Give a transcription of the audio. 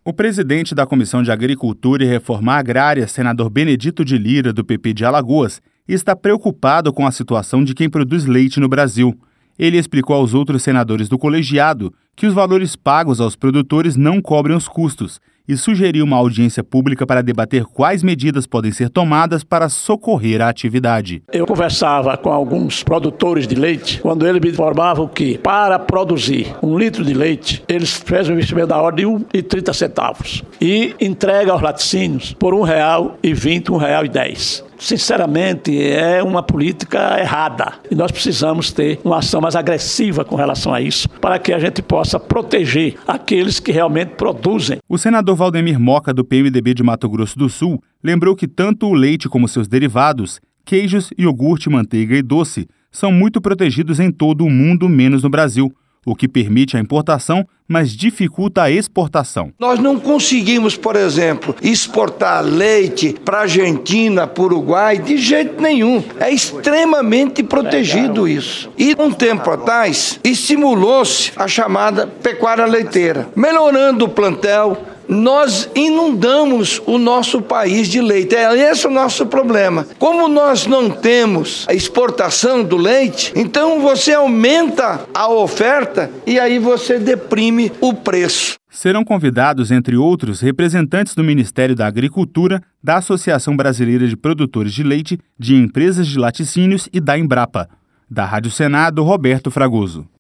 O presidente da Comissão de Agricultura e Reforma Agrária, senador Benedito de Lira, do PP de Alagoas, está preocupado com a situação de quem produz leite no Brasil. Ele explicou aos outros senadores do colegiado que os valores pagos aos produtores não cobrem os custos e sugeriu uma audiência pública para debater quais medidas podem ser tomadas para socorrer a atividade. Eu conversava com alguns produtores de leite, quando eles me informavam que, para produzir 1 litro de leite, eles fazem um investimento da ordem de R$1,30 e entregam aos laticínios por R$1,20, R$1,10. Sinceramente, é uma política errada e nós precisamos ter uma ação mais agressiva com relação a isso para que a gente possa proteger aqueles que realmente produzem. O senador Valdemir Moca, do PMDB de Mato Grosso do Sul, lembrou que tanto o leite como seus derivados, queijos, iogurte, manteiga e doce, são muito protegidos em todo o mundo, menos no Brasil, o que permite a importação, mas dificulta a exportação. Nós não conseguimos, por exemplo, exportar leite para a Argentina, para o Uruguai, de jeito nenhum. É extremamente protegido isso. E um tempo atrás, estimulou-se a chamada pecuária leiteira. Melhorando o plantel, nós inundamos o nosso país de leite. Esse é o nosso problema. Como nós não temos a exportação do leite, então você aumenta a oferta e aí você deprime o preço. Serão convidados, entre outros, representantes do Ministério da Agricultura, da Associação Brasileira de Produtores de Leite, de Empresas de Laticínios e da Embrapa. Da Rádio Senado, Roberto Fragoso.